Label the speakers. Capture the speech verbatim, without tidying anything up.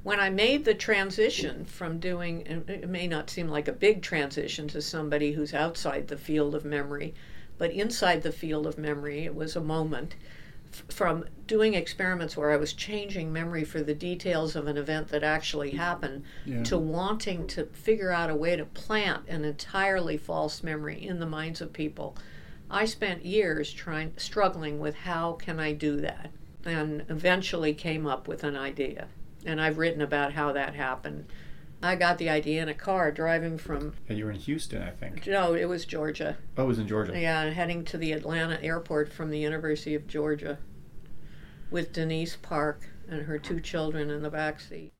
Speaker 1: when I made the transition from doing, and it may not seem like a big transition to somebody who's outside the field of memory, but inside the field of memory, it was a moment f- from doing experiments where I was changing memory for the details of an event that actually happened
Speaker 2: Yeah.
Speaker 1: to wanting to figure out a way to plant an entirely false memory in the minds of people. I spent years trying, struggling with how can I do that, and eventually came up with an idea. And I've written about how that happened. I got the idea in a car driving from,
Speaker 2: And you were in Houston, I think.
Speaker 1: no, it was Georgia.
Speaker 2: Oh, it was in Georgia.
Speaker 1: Yeah, and heading to the Atlanta airport from the University of Georgia with Denise Park and her two children in the back seat.